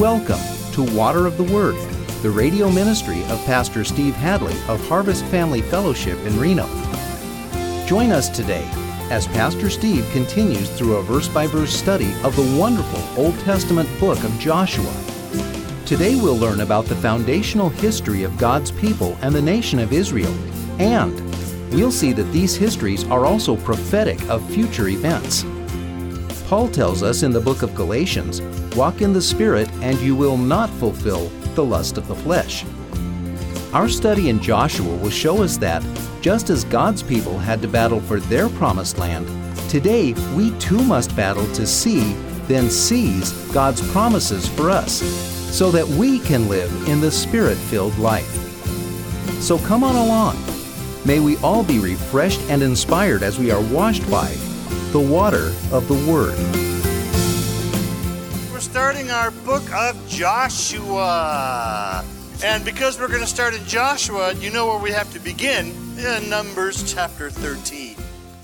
Welcome to Water of the Word, the radio ministry of Pastor Steve Hadley of Harvest Family Fellowship in Reno. Join us today as Pastor Steve continues through a verse-by-verse study of the wonderful Old Testament book of Joshua. Today we'll learn about the foundational history of God's people and the nation of Israel, and we'll see that these histories are also prophetic of future events. Paul tells us in the book of Galatians, "Walk in the Spirit, and you will not fulfill the lust of the flesh." Our study in Joshua will show us that, just as God's people had to battle for their promised land, today we too must battle to see, then seize God's promises for us, so that we can live in the Spirit-filled life. So come on along. May we all be refreshed and inspired as we are washed by the water of the Word. We're starting our book of Joshua. And because we're going to start in Joshua, you know where we have to begin? In Numbers chapter 13.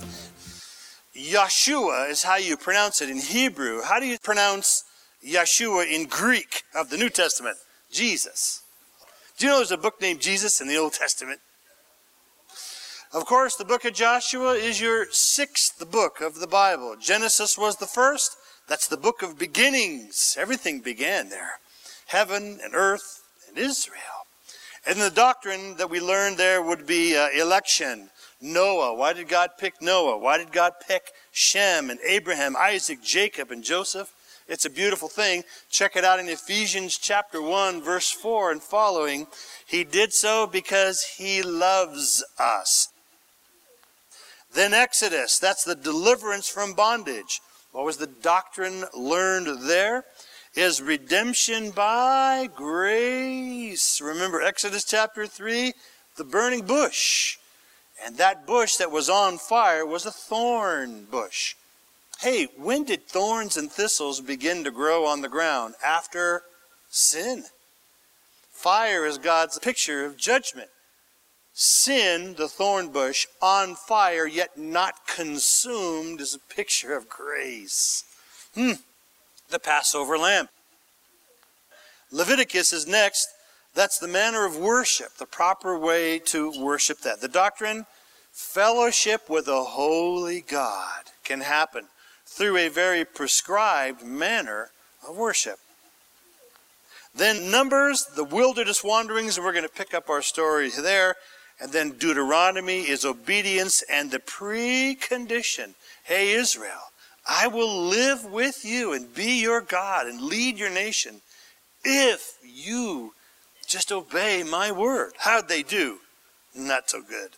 Yeshua is how you pronounce it in Hebrew. How do you pronounce Yeshua in Greek of the New Testament? Jesus. Do you know there's a book named Jesus in the Old Testament? Of course, the book of Joshua is your sixth book of the Bible. Genesis was the first. That's the book of beginnings. Everything began there. Heaven and earth and Israel. And the doctrine that we learned there would be election. Noah. Why did God pick Noah? Why did God pick Shem and Abraham, Isaac, Jacob, and Joseph? It's a beautiful thing. Check it out in Ephesians chapter 1, verse 4 and following. He did so because he loves us. Then Exodus, that's the deliverance from bondage. What was the doctrine learned there? Is redemption by grace. Remember Exodus chapter 3, the burning bush. And that bush that was on fire was a thorn bush. Hey, when did thorns and thistles begin to grow on the ground? After sin. Fire is God's picture of judgment. Sin, the thorn bush, on fire yet not consumed, is a picture of grace. The Passover lamb. Leviticus is next. That's the manner of worship, the proper way to worship that. The doctrine, fellowship with a holy God can happen through a very prescribed manner of worship. Then Numbers, the wilderness wanderings, and we're going to pick up our story there. And then Deuteronomy is obedience and the precondition. Hey, Israel, I will live with you and be your God and lead your nation if you just obey my word. How'd they do? Not so good.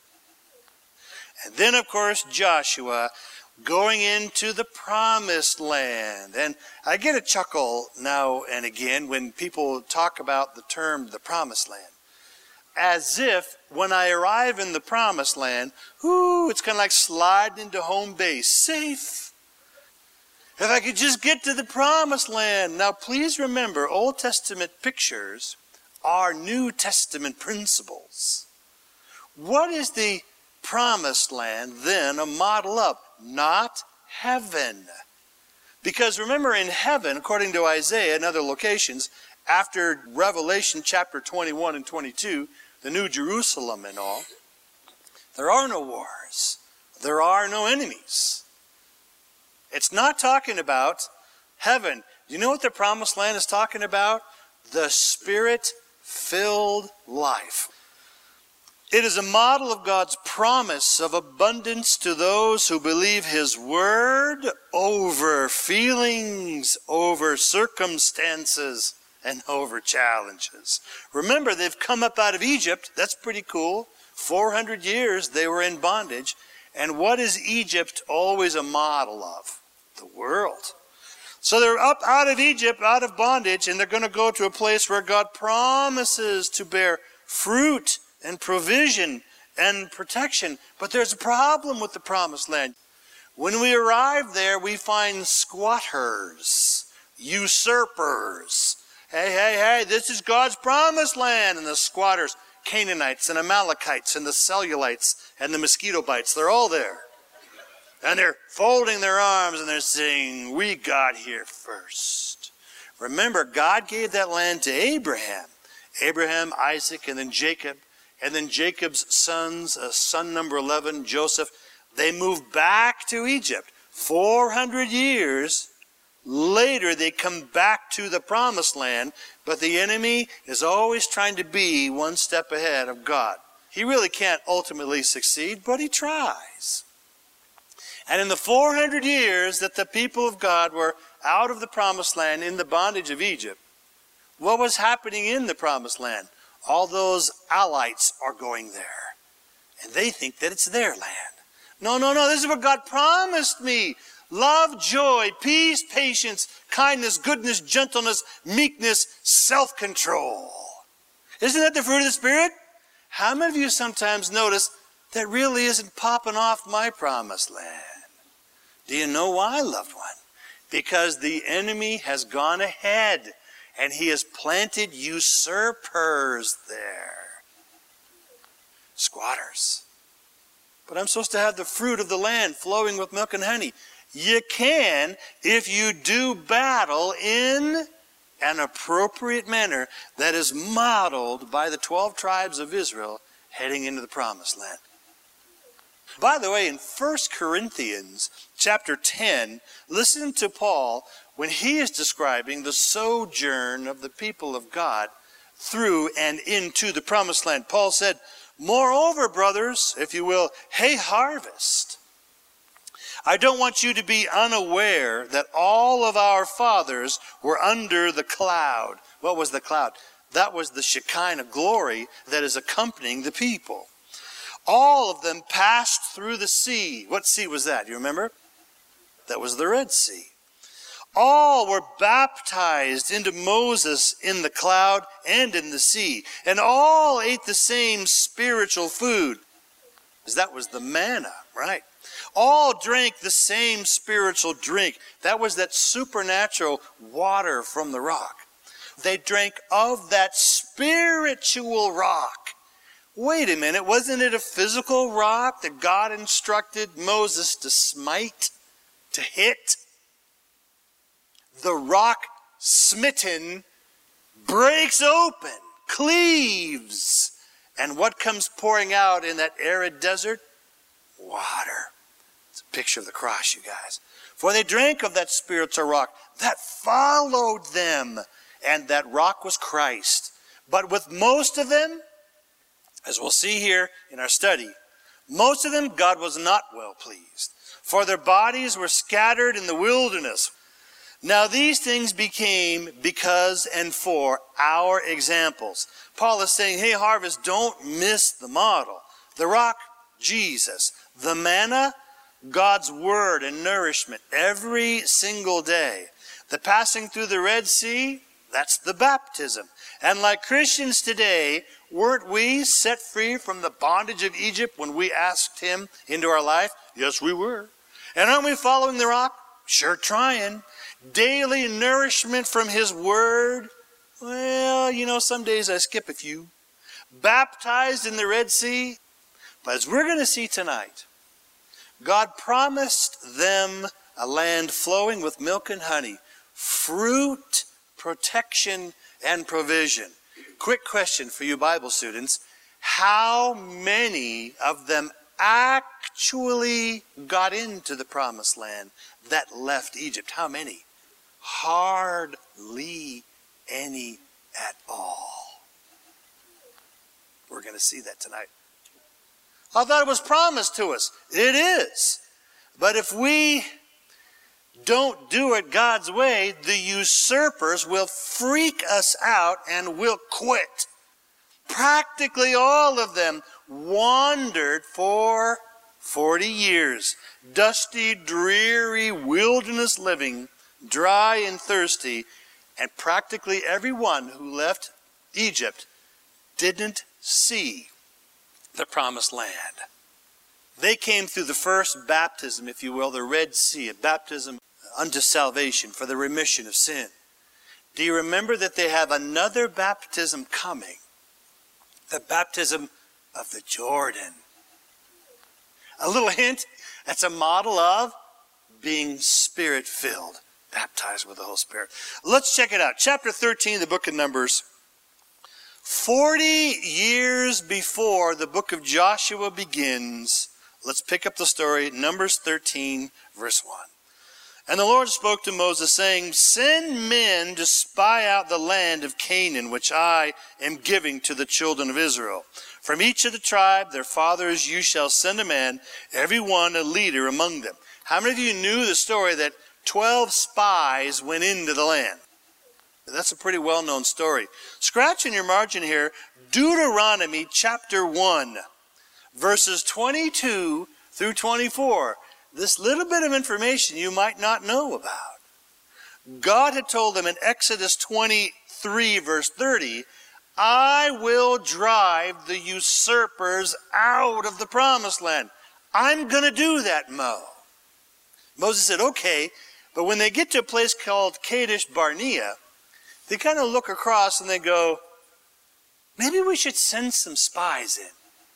And then, of course, Joshua going into the promised land. And I get a chuckle now and again when people talk about the term the promised land. As if when I arrive in the promised land, it's kind of like sliding into home base. Safe. If I could just get to the promised land. Now please remember, Old Testament pictures are New Testament principles. What is the promised land then a model of? Not heaven. Because remember, in heaven, according to Isaiah and other locations, after Revelation chapter 21 and 22, the New Jerusalem and all, there are no wars. There are no enemies. It's not talking about heaven. Do you know what the promised land is talking about? The Spirit-filled life. It is a model of God's promise of abundance to those who believe His word over feelings, over circumstances, and over challenges. Remember, they've come up out of Egypt. That's pretty cool. 400 years they were in bondage. And what is Egypt always a model of? The world. So they're up out of Egypt, out of bondage, and they're going to go to a place where God promises to bear fruit and provision and protection. But there's a problem with the promised land. When we arrive there, we find squatters, usurpers. Hey, this is God's promised land. And the squatters, Canaanites and Amalekites and the Cellulites and the mosquito bites, they're all there. And they're folding their arms and they're saying, we got here first. Remember, God gave that land to Abraham. Abraham, Isaac, and then Jacob. And then Jacob's sons, son number 11, Joseph, they moved back to Egypt. 400 years later, they come back to the promised land, but the enemy is always trying to be one step ahead of God. He really can't ultimately succeed, but he tries. And in the 400 years that the people of God were out of the promised land in the bondage of Egypt, what was happening in the promised land? All those Allites are going there, and they think that it's their land. No, this is what God promised me. Love, joy, peace, patience, kindness, goodness, gentleness, meekness, self-control. Isn't that the fruit of the Spirit? How many of you sometimes notice that really isn't popping off my promised land? Do you know why, loved one? Because the enemy has gone ahead and he has planted usurpers there. Squatters. But I'm supposed to have the fruit of the land flowing with milk and honey. You can if you do battle in an appropriate manner that is modeled by the 12 tribes of Israel heading into the promised land. By the way, in 1 Corinthians chapter 10, listen to Paul when he is describing the sojourn of the people of God through and into the promised land. Paul said, "Moreover, brothers, if you will, hey, harvest. I don't want you to be unaware that all of our fathers were under the cloud." What was the cloud? That was the Shekinah glory that is accompanying the people. All of them passed through the sea. What sea was that? You remember? That was the Red Sea. All were baptized into Moses in the cloud and in the sea. And all ate the same spiritual food. That was the manna, right? All drank the same spiritual drink. That was that supernatural water from the rock. They drank of that spiritual rock. Wait a minute, wasn't it a physical rock that God instructed Moses to smite, to hit? The rock smitten breaks open, cleaves. And what comes pouring out in that arid desert? Water. It's a picture of the cross, you guys. For they drank of that spiritual rock that followed them. And that rock was Christ. But with most of them, as we'll see here in our study, most of them God was not well pleased. For their bodies were scattered in the wilderness. Now these things became because and for our examples. Paul is saying, hey, harvest, don't miss the model. The rock, Jesus. The manna, God's word and nourishment every single day. The passing through the Red Sea, that's the baptism. And like Christians today, weren't we set free from the bondage of Egypt when we asked him into our life? Yes, we were. And aren't we following the rock? Sure trying. Daily nourishment from his word? Well, you know, some days I skip a few. Baptized in the Red Sea? But as we're going to see tonight, God promised them a land flowing with milk and honey, fruit, protection, and provision. Quick question for you Bible students. How many of them actually got into the promised land that left Egypt? How many? Hardly any at all. We're going to see that tonight. I thought it was promised to us. It is. But if we don't do it God's way, the usurpers will freak us out and will quit. Practically all of them wandered for 40 years. Dusty, dreary wilderness living, dry and thirsty. And practically everyone who left Egypt didn't see the promised land. They came through the first baptism, if you will, the Red Sea, a baptism unto salvation for the remission of sin. Do you remember that they have another baptism coming? The baptism of the Jordan. A little hint, that's a model of being Spirit-filled. baptized with the Holy Spirit. Let's check it out. Chapter 13 of the book of Numbers. 40 years before the book of Joshua begins, let's pick up the story, Numbers 13, verse 1. And the Lord spoke to Moses, saying, send men to spy out the land of Canaan, which I am giving to the children of Israel. From each of the tribe, their fathers, you shall send a man, every one a leader among them. How many of you knew the story that 12 spies went into the land? That's a pretty well-known story. Scratch in your margin here, Deuteronomy chapter 1, verses 22 through 24. This little bit of information you might not know about. God had told them in Exodus 23, verse 30, I will drive the usurpers out of the promised land. I'm going to do that, Mo. Moses said, okay, but when they get to a place called Kadesh Barnea, they kind of look across and they go, maybe we should send some spies in.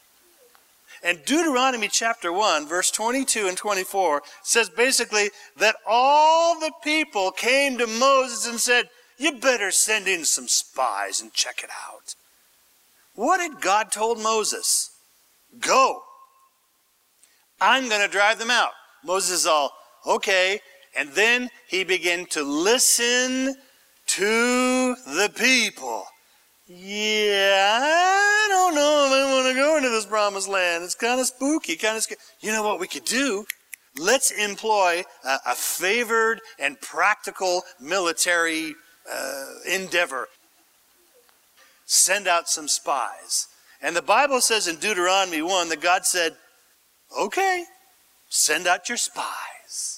And Deuteronomy chapter 1, verse 22 and 24 says basically that all the people came to Moses and said, you better send in some spies and check it out. What had God told Moses? Go. I'm going to drive them out. Moses is all, okay. And then he began to listen to the people. Yeah, I don't know if I want to go into this promised land. It's kind of spooky, kind of scary. You know what we could do? Let's employ a favored and practical military endeavor. Send out some spies. And the Bible says in Deuteronomy 1 that God said, okay, send out your spies.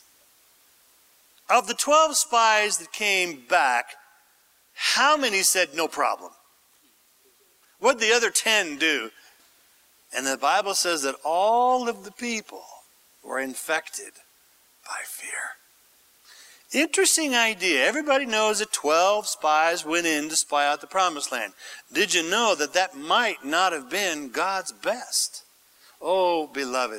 Of the 12 spies that came back, how many said no problem? What did the other 10 do? And the Bible says that all of the people were infected by fear. Interesting idea. Everybody knows that 12 spies went in to spy out the promised land. Did you know that that might not have been God's best? Oh, beloved.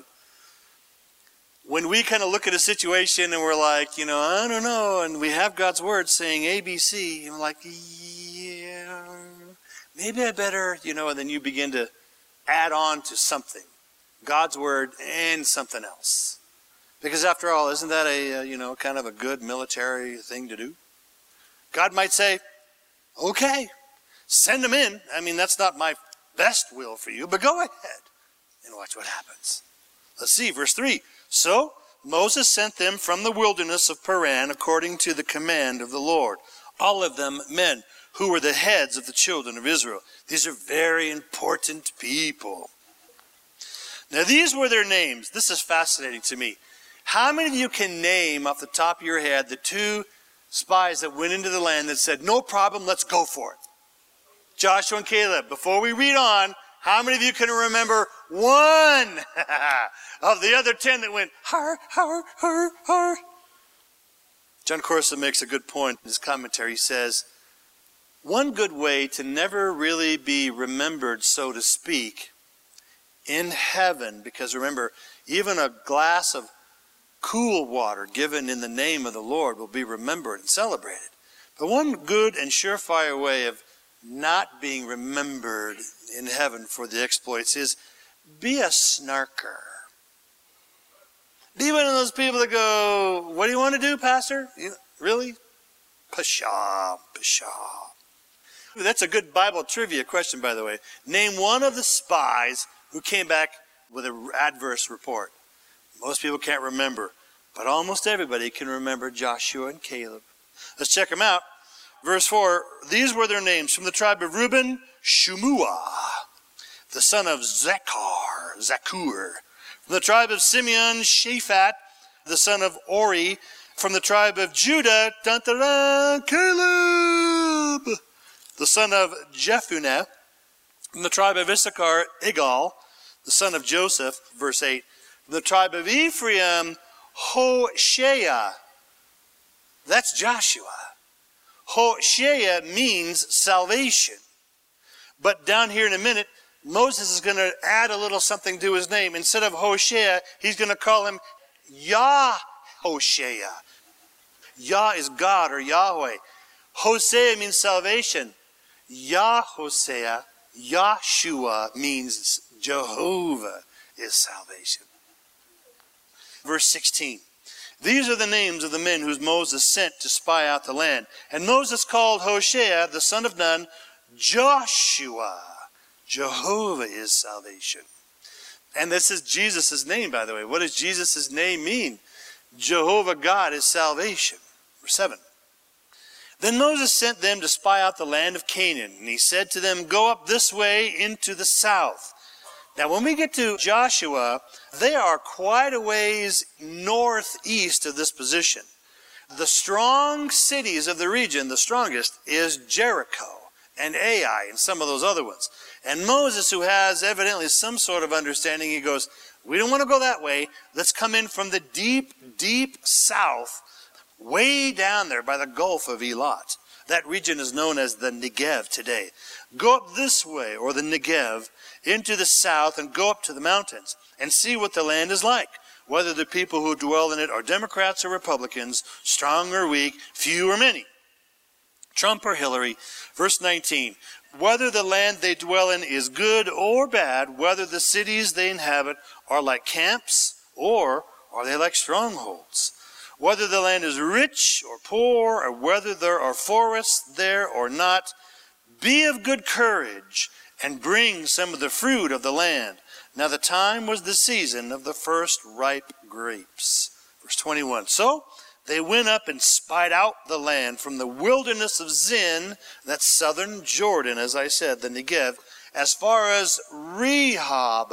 When we kind of look at a situation and we're like, you know, I don't know, and we have God's word saying ABC, and we're like, yeah, maybe I better, you know, and then you begin to add on to something. God's word and something else. Because after all, isn't that a, you know, kind of a good military thing to do? God might say, okay, send them in. I mean, that's not my best will for you, but go ahead and watch what happens. Let's see, verse 3. So Moses sent them from the wilderness of Paran according to the command of the Lord, all of them men who were the heads of the children of Israel. These are very important people. Now these were their names. This is fascinating to me. How many of you can name off the top of your head the 2 spies that went into the land that said, no problem, let's go for it? Joshua and Caleb. Before we read on, how many of you can remember one of the other 10 that went, har, har, har, har? John Corso makes a good point in his commentary. He says, one good way to never really be remembered, so to speak, in heaven, because remember, even a glass of cool water given in the name of the Lord will be remembered and celebrated. But one good and surefire way of not being remembered in heaven for the exploits is be a snarker. Be one of those people that go, what do you want to do, Pastor? Really? Pshaw, pshaw. That's a good Bible trivia question, by the way. Name one of the spies who came back with an adverse report. Most people can't remember, but almost everybody can remember Joshua and Caleb. Let's check them out. Verse 4, these were their names. From the tribe of Reuben, Shumuah, the son of Zakur. From the tribe of Simeon, Shaphat, the son of Ori. From the tribe of Judah, Caleb, the son of Jephunneh. From the tribe of Issachar, Igal, the son of Joseph. Verse 8, from the tribe of Ephraim, Hoshea. That's Joshua. Hoshea means salvation. But down here in a minute, Moses is going to add a little something to his name. Instead of Hoshea, he's going to call him Yahoshea. Yah is God or Yahweh. Hosea means salvation. Yahosea, Yahshua means Jehovah is salvation. Verse 16. These are the names of the men whom Moses sent to spy out the land. And Moses called Hoshea, the son of Nun, Joshua. Jehovah is salvation. And this is Jesus' name, by the way. What does Jesus' name mean? Jehovah God is salvation. Verse 7. Then Moses sent them to spy out the land of Canaan. And he said to them, go up this way into the south. Now, when we get to Joshua, they are quite a ways northeast of this position. The strong cities of the region, the strongest, is Jericho and Ai and some of those other ones. And Moses, who has evidently some sort of understanding, he goes, we don't want to go that way. Let's come in from the deep, deep south, way down there by the Gulf of Elat. That region is known as the Negev today. Go up this way, or the Negev, into the south and go up to the mountains and see what the land is like, whether the people who dwell in it are Democrats or Republicans, strong or weak, few or many, Trump or Hillary. Verse 19, whether the land they dwell in is good or bad, whether the cities they inhabit are like camps or are they like strongholds, whether the land is rich or poor, or whether there are forests there or not, be of good courage and bring some of the fruit of the land. Now the time was the season of the first ripe grapes. Verse 21, so they went up and spied out the land from the wilderness of Zin, that's southern Jordan, as I said, the Negev, as far as Rehob.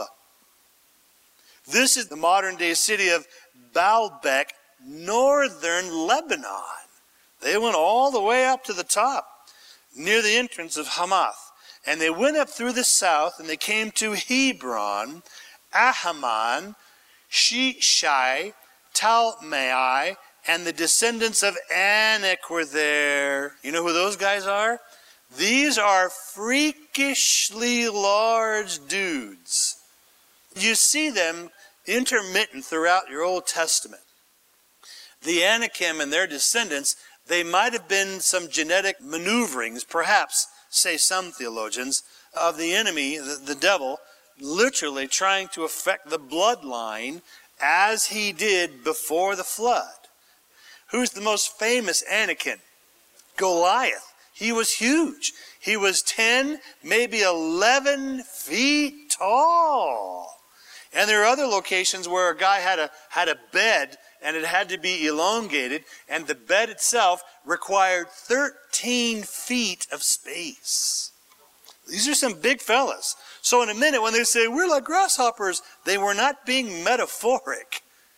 This is the modern day city of Baalbek, northern Lebanon. They went all the way up to the top, near the entrance of Hamath. And they went up through the south, and they came to Hebron, Ahaman, Shishai, Talmai, and the descendants of Anak were there. You know who those guys are? These are freakishly large dudes. You see them intermittent throughout your Old Testament. The Anakim and their descendants, they might have been some genetic maneuverings, perhaps, say some theologians, of the enemy, the devil, literally trying to affect the bloodline as he did before the flood. Who's the most famous Anakim? Goliath. He was huge. He was 10, maybe 11 feet tall. And there are other locations where a guy had a bed, and it had to be elongated, and the bed itself required 13 feet of space. These are some big fellas. So in a minute, when they say, we're like grasshoppers, they were not being metaphoric.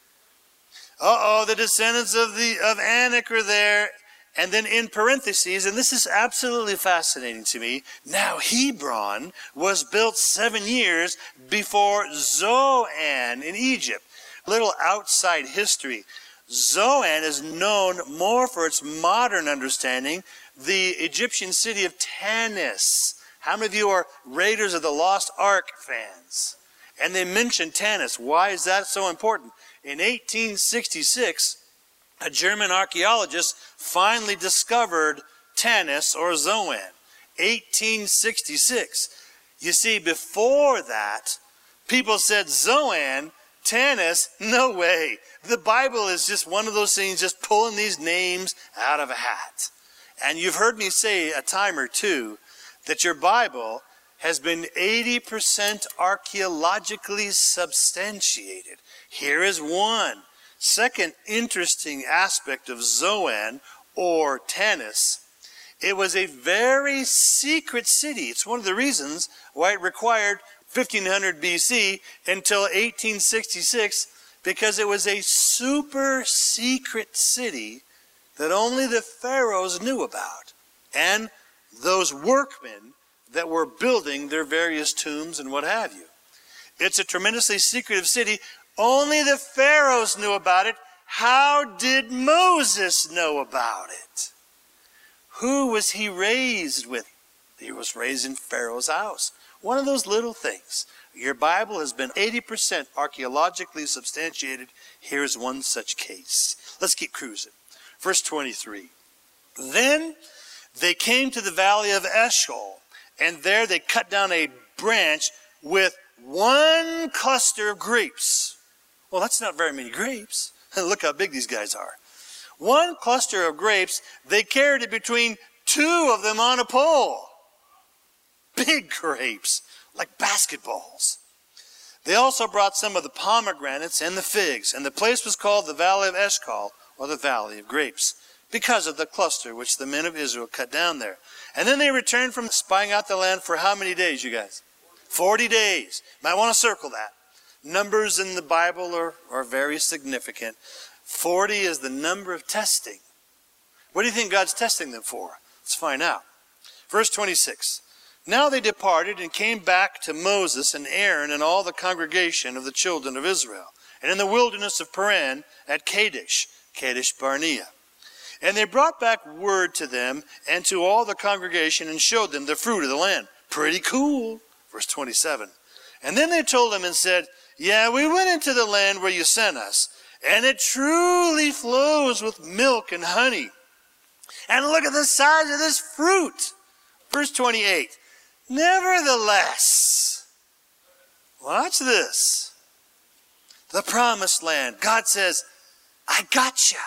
The descendants of Anak are there. And then in parentheses, and this is absolutely fascinating to me, now Hebron was built 7 years before Zoan in Egypt. Little outside history. Zoan is known more for its modern understanding, the Egyptian city of Tanis. How many of you are Raiders of the Lost Ark fans? And they mention Tanis. Why is that so important? In 1866, a German archaeologist finally discovered Tanis or Zoan. 1866. You see, before that, people said Zoan, Tanis, no way. The Bible is just one of those things, just pulling these names out of a hat. And you've heard me say a time or two that your Bible has been 80% archaeologically substantiated. Here is one. Second interesting aspect of Zoan or Tanis, it was a very secret city. It's one of the reasons why it required 1500 BC until 1866, because it was a super secret city that only the pharaohs knew about, and those workmen that were building their various tombs and what have you. It's a tremendously secretive city. Only the pharaohs knew about it. How did Moses know about it? Who was he raised with? He was raised in Pharaoh's house. One of those little things. Your Bible has been 80% archaeologically substantiated. Here's one such case. Let's keep cruising. Verse 23. Then they came to the valley of Eshcol, and there they cut down a branch with one cluster of grapes. Well, that's not very many grapes. Look how big these guys are. One cluster of grapes, they carried it between two of them on a pole. Big grapes, like basketballs. They also brought some of the pomegranates and the figs, and the place was called the Valley of Eshcol, or the Valley of Grapes, because of the cluster which the men of Israel cut down there. And then they returned from spying out the land for how many days, you guys? 40 days. Might want to circle that. Numbers in the Bible are very significant. 40 is the number of testing. What do you think God's testing them for? Let's find out. Verse 26. Now they departed and came back to Moses and Aaron and all the congregation of the children of Israel, and in the wilderness of Paran at Kadesh Barnea. And they brought back word to them and to all the congregation and showed them the fruit of the land. Pretty cool. Verse 27. And then they told them and said, yeah, we went into the land where you sent us, and it truly flows with milk and honey. And look at the size of this fruit. Verse 28. Nevertheless, watch this. The promised land. God says, I gotcha.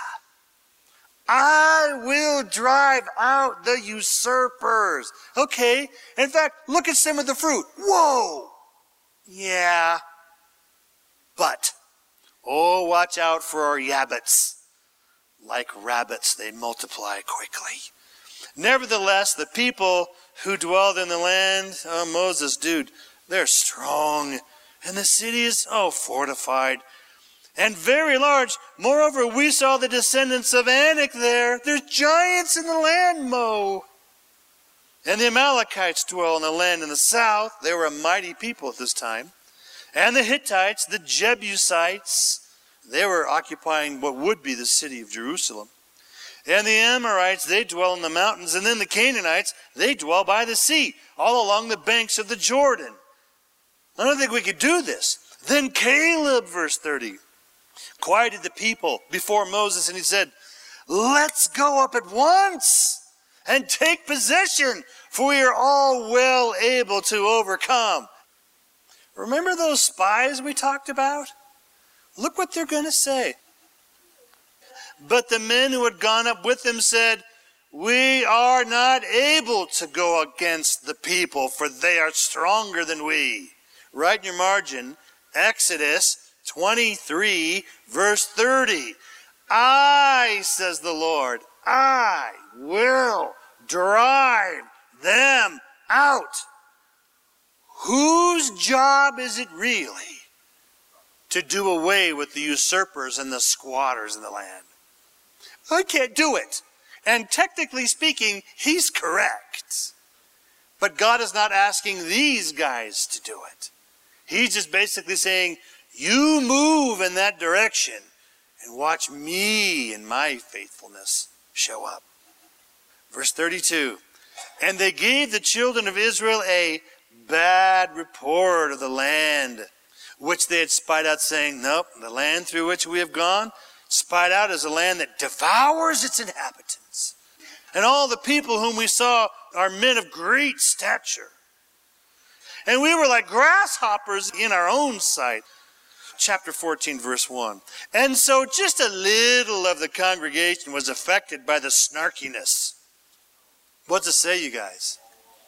I will drive out the usurpers. Okay. In fact, look at some of the fruit. Whoa. Yeah. But, oh, watch out for our yabbits. Like rabbits, they multiply quickly. Nevertheless, the people who dwelled in the land, oh, Moses, dude, they're strong. And the city is, fortified. And very large. Moreover, we saw the descendants of Anak there. There's giants in the land, Mo. And the Amalekites dwell in the land in the south. They were a mighty people at this time. And the Hittites, the Jebusites, they were occupying what would be the city of Jerusalem. And the Amorites, they dwell in the mountains. And then the Canaanites, they dwell by the sea, all along the banks of the Jordan. I don't think we could do this. Then Caleb, verse 30, quieted the people before Moses, and he said, let's go up at once and take possession, for we are all well able to overcome. Remember those spies we talked about? Look what they're going to say. But the men who had gone up with them said, we are not able to go against the people, for they are stronger than we. Write in your margin, Exodus 23, verse 30. I, says the Lord, I will drive them out. Whose job is it really to do away with the usurpers and the squatters in the land? I can't do it. And technically speaking, he's correct. But God is not asking these guys to do it. He's just basically saying, you move in that direction and watch me and my faithfulness show up. Verse 32. And they gave the children of Israel a bad report of the land which they had spied out, saying, nope, the land through which we have gone, spied out is a land that devours its inhabitants. And all the people whom we saw are men of great stature. And we were like grasshoppers in our own sight. Chapter 14, verse 1. And so just a little of the congregation was affected by the snarkiness. What's it say, you guys?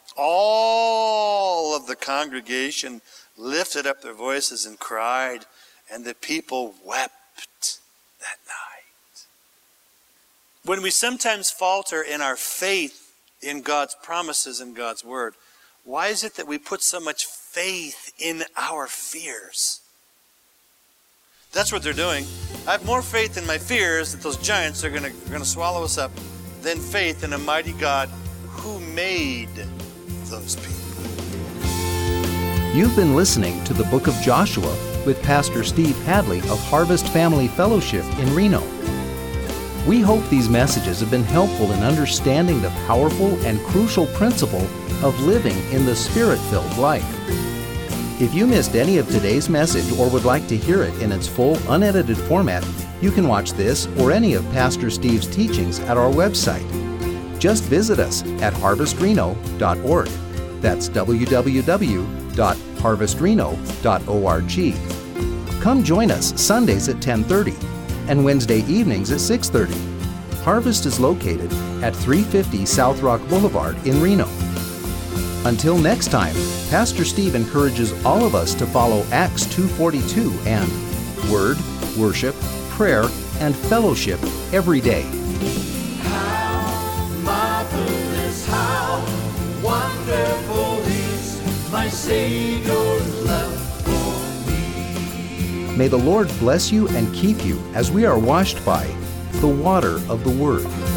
All of the congregation lifted up their voices and cried, and the people wept that night. When we sometimes falter in our faith in God's promises and God's word, why is it that we put so much faith in our fears? That's what they're doing. I have more faith in my fears that those giants are going to swallow us up than faith in a mighty God who made those people. You've been listening to the Book of Joshua with Pastor Steve Hadley of Harvest Family Fellowship in Reno. We hope these messages have been helpful in understanding the powerful and crucial principle of living in the Spirit-filled life. If you missed any of today's message or would like to hear it in its full, unedited format, You can watch this or any of Pastor Steve's teachings at our website. Just visit us at harvestreno.org. That's www.harvestreno.org. Come join us Sundays at 10:30 and Wednesday evenings at 6:30. Harvest is located at 350 South Rock Boulevard in Reno. Until next time, Pastor Steve encourages all of us to follow Acts 2:42 and Word, Worship, Prayer, and Fellowship every day. How marvelous, how wonderful is my Savior's love for me. May the Lord bless you and keep you as we are washed by the water of the Word.